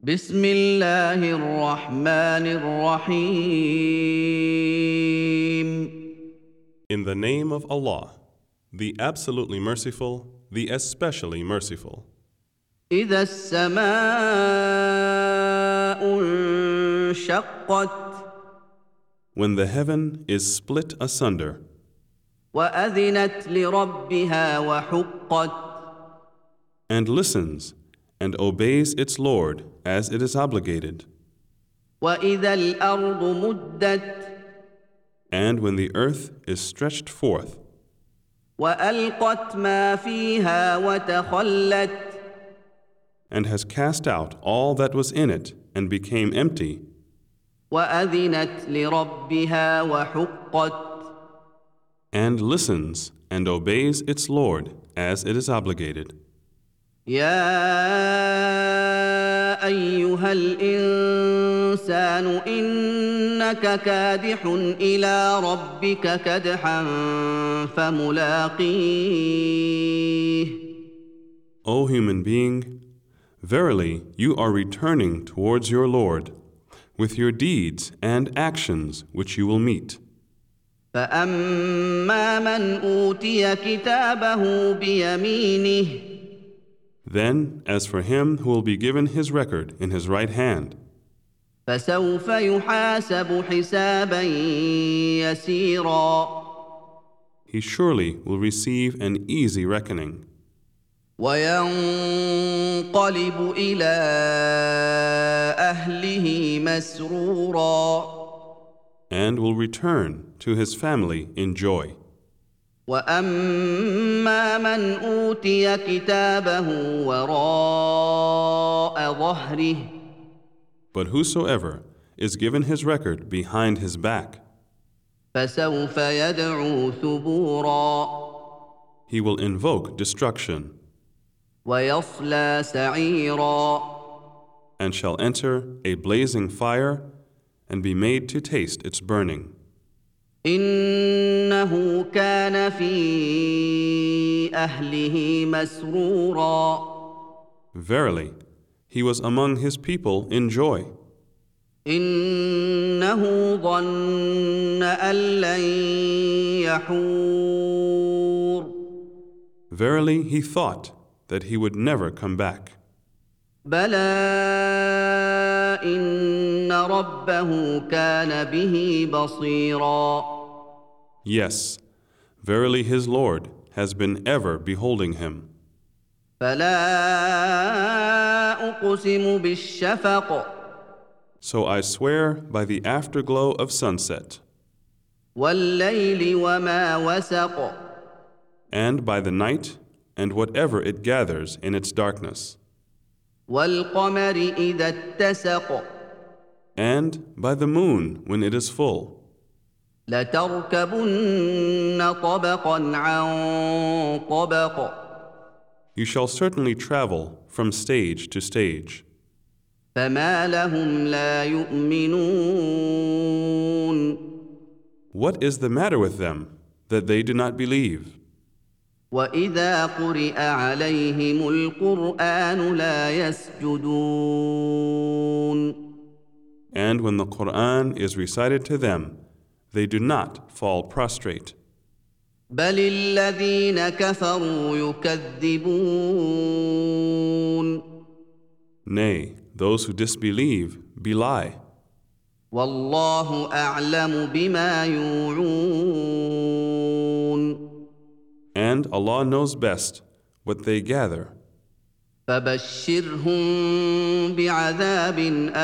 بسم الله الرحمن الرحيم. In the name of Allah, the absolutely merciful, the especially merciful. إذا السماء انشقت When the heaven is split asunder وأذنت لربها وحقت and listens and obeys its Lord as it is obligated, وإذا الأرض مدت and when the earth is stretched forth وألقت ما فيها وتخلت and has cast out all that was in it and became empty, وأذنت لربها وحقت and listens and obeys its Lord as it is obligated. يا أيها الإنسان إنك كادح إلى ربك كدحا فملاقيه. O human being, verily you are returning towards your Lord with your deeds and actions which you will meet. فأما من أوتي كتابه بيمينه Then, as for him who will be given his record in his right hand, فسوف يحاسب حسابا يسيرا he surely will receive an easy reckoning, وينقلب إلى أهله مسرورا and will return to his family in joy. وأما من أوتي كتابه وراء ظهره But whosoever is given his record behind his back, فسوف يدعو ثبورا he will invoke destruction ويصلى سعيرا and shall enter a blazing fire and be made to taste its burning. إنه كان في أهله مسرورا Verily, he was among his people in joy. إنه ظن أن لن يحور Verily, he thought that he would never come back. بلى إن ربه كان به بصيرا Yes, verily his Lord has been ever beholding him. فلا أقسم بالشفق So I swear by the afterglow of sunset, والليل وما وسق and by the night and whatever it gathers in its darkness, والقمر إذا اتسق and by the moon when it is full. لتركبن طبقا عن طبق You shall certainly travel from stage to stage. فما لهم لا يؤمنون What is the matter with them that they do not believe? وإذا قرئ عليهم القرآن لا يسجدون And when the Quran is recited to them, they do not fall prostrate. بل الذين كفروا يكذبون Nay, those who disbelieve belie. والله أعلم بما يوعون And Allah knows best what they gather. فبشرهم بعذاب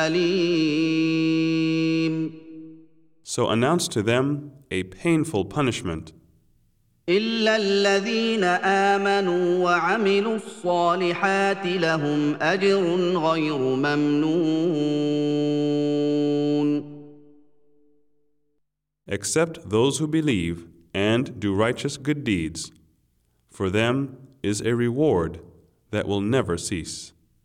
أليم So announce to them a painful punishment, إلا الذين آمنوا وعملوا الصالحات لهم أجر غير ممنون except those who believe and do righteous good deeds. For them is a reward that will never cease.